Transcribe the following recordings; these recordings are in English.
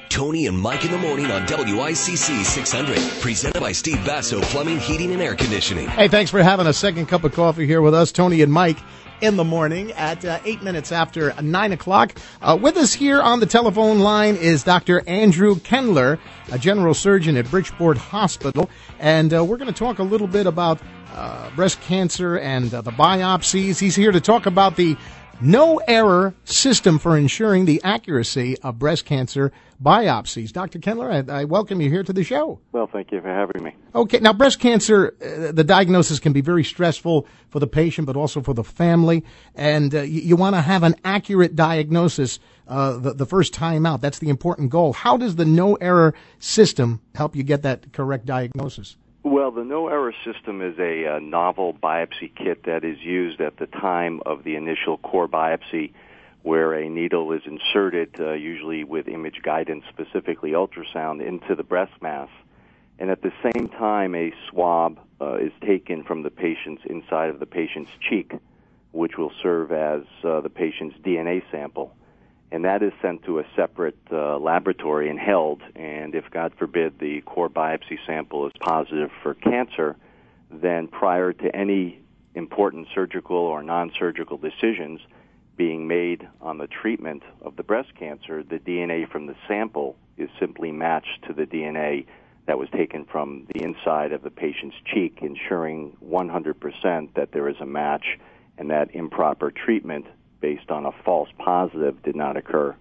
Tony and Mike in the morning on WICC 600. Presented by Steve Basso Plumbing, Heating, and Air Conditioning. Hey, thanks for having a second cup of coffee here with us, Tony and Mike, in the morning at 8 minutes after 9 o'clock. With us here on the telephone line is Dr. Andrew Kendler, a general surgeon at Bridgeport Hospital. And we're going to talk a little bit about breast cancer and the biopsies. He's here to talk about the no-error system for ensuring the accuracy of breast cancer biopsies. Dr. Kendler, I welcome you here to the show. Well, thank you for having me. Okay, now breast cancer, the diagnosis can be very stressful for the patient, but also for the family, and you want to have an accurate diagnosis the first time out. That's the important goal. How does the no-error system help you get that correct diagnosis? Well, the no-error system is a novel biopsy kit that is used at the time of the initial core biopsy, where a needle is inserted, usually with image guidance, specifically ultrasound, into the breast mass. And at the same time, a swab is taken from the patient's inside of the patient's cheek, which will serve as the patient's DNA sample. And that is sent to a separate laboratory and held. And if, God forbid, the core biopsy sample is positive for cancer, then prior to any important surgical or non-surgical decisions being made on the treatment of the breast cancer, the DNA from the sample is simply matched to the DNA that was taken from the inside of the patient's cheek, ensuring 100% that there is a match and that improper treatment based on a false positive did not occur.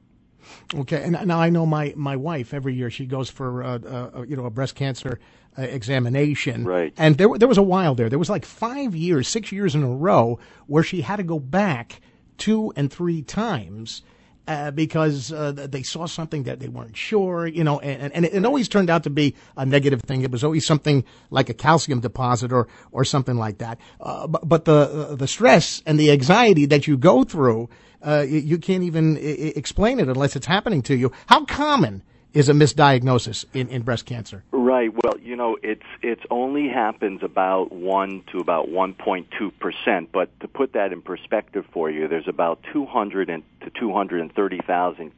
Okay, and now I know my wife, every year she goes for a breast cancer examination. Right. And there was a while there was like 6 years in a row where she had to go back 2 and 3 times because they saw something that they weren't sure, and it always turned out to be a negative thing. It was always something like a calcium deposit or something like that. But the stress and the anxiety that you go through, you can't even explain it unless it's happening to you. How common is a misdiagnosis in breast cancer? Right. Well, it only happens about 1 to about 1.2%. But to put that in perspective for you, there's about 200 to 230,000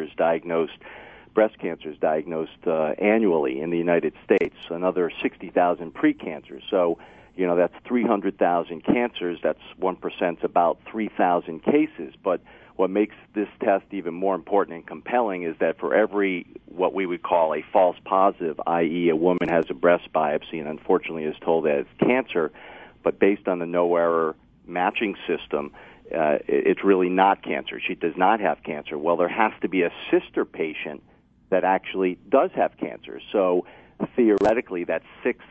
breast cancers diagnosed annually in the United States. Another 60,000 precancers. So, that's 300,000 cancers. That's 1%, about 3,000 cases. But what makes this test even more important and compelling is that for every what we would call a false positive, i.e. a woman has a breast biopsy and unfortunately is told that it's cancer, but based on the no-error matching system, it's really not cancer. She does not have cancer. Well, there has to be a sister patient that actually does have cancer. So theoretically, that's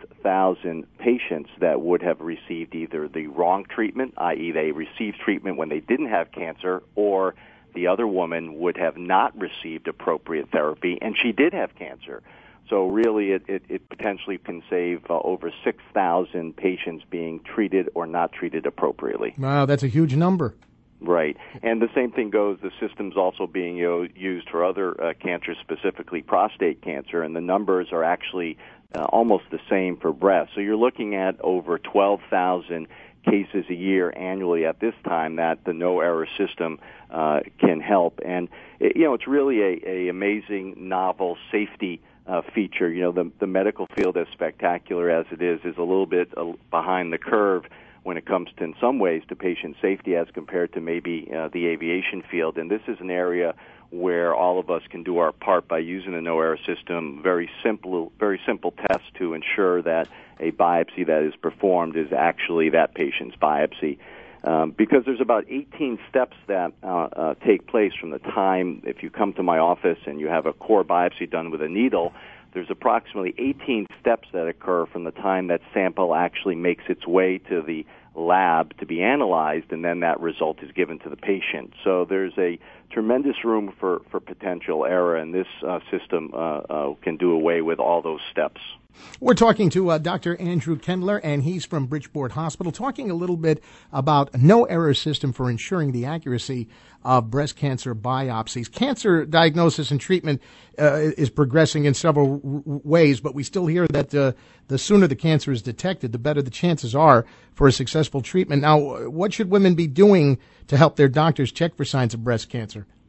6,000 patients that would have received either the wrong treatment, i.e. they received treatment when they didn't have cancer, or the other woman would have not received appropriate therapy, and she did have cancer. So really, it potentially can save over 6,000 patients being treated or not treated appropriately. Wow, that's a huge number. Right. And the same thing goes, the system's also being used for other cancers, specifically prostate cancer, and the numbers are actually almost the same for breast. So you're looking at over 12,000 cases a year annually at this time that the no-error system can help. And, it's really a amazing, novel safety feature. The medical field, as spectacular as it is a little bit behind the curve when it comes to, in some ways, to patient safety as compared to maybe the aviation field. And this is an area where all of us can do our part by using the no-error system, very simple tests to ensure that a biopsy that is performed is actually that patient's biopsy. Because there's about 18 steps that take place from the time, if you come to my office and you have a core biopsy done with a needle, there's approximately 18 steps that occur from the time that sample actually makes its way to the lab to be analyzed, and then that result is given to the patient. So there's a tremendous room for potential error, and this system can do away with all those steps. We're talking to Dr. Andrew Kendler, and he's from Bridgeport Hospital, talking a little bit about a no-error system for ensuring the accuracy of breast cancer biopsies. Cancer diagnosis and treatment is progressing in several ways, but we still hear that the sooner the cancer is detected, the better the chances are for a successful treatment. Now, what should women be doing to help their doctors check for signs of breast cancer?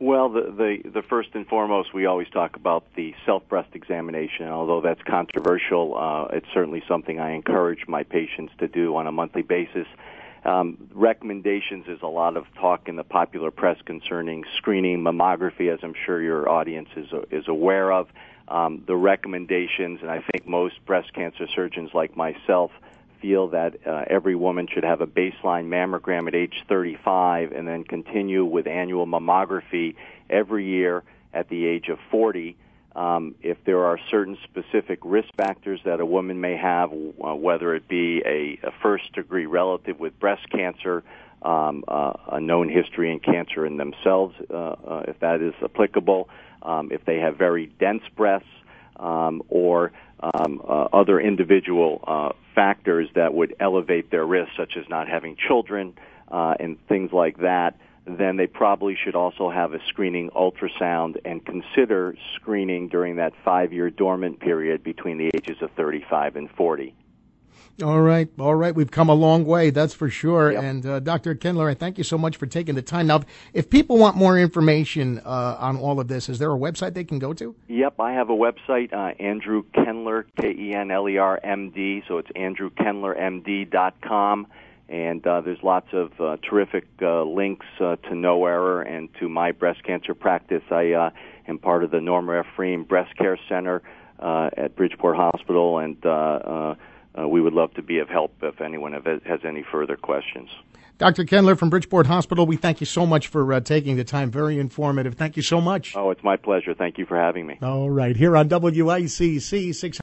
Well, the first and foremost, we always talk about the self-breast examination. Although that's controversial, it's certainly something I encourage my patients to do on a monthly basis. Recommendations is a lot of talk in the popular press concerning screening mammography, as I'm sure your audience is aware of. The recommendations, and I think most breast cancer surgeons like myself feel that every woman should have a baseline mammogram at age 35 and then continue with annual mammography every year at the age of 40. If there are certain specific risk factors that a woman may have, whether it be a first-degree relative with breast cancer, a known history in cancer in themselves, if that is applicable, if they have very dense breasts, or other individual factors that would elevate their risk, such as not having children and things like that, then they probably should also have a screening ultrasound and consider screening during that 5-year dormant period between the ages of 35 and 40. All right. We've come a long way, that's for sure. Yep. And Dr. Kindler, I thank you so much for taking the time. Now, if people want more information on all of this, is there a website they can go to? Yep, I have a website, Andrew Kendler, Kenler, MD, so it's andrewkendlermd.com. And there's lots of terrific links to No Error and to my breast cancer practice. I am part of the Norma Ephraim Breast Care Center at Bridgeport Hospital, and we would love to be of help if anyone has any further questions. Dr. Kendler from Bridgeport Hospital, we thank you so much for taking the time. Very informative. Thank you so much. Oh, it's my pleasure. Thank you for having me. All right. Here on WICC 600.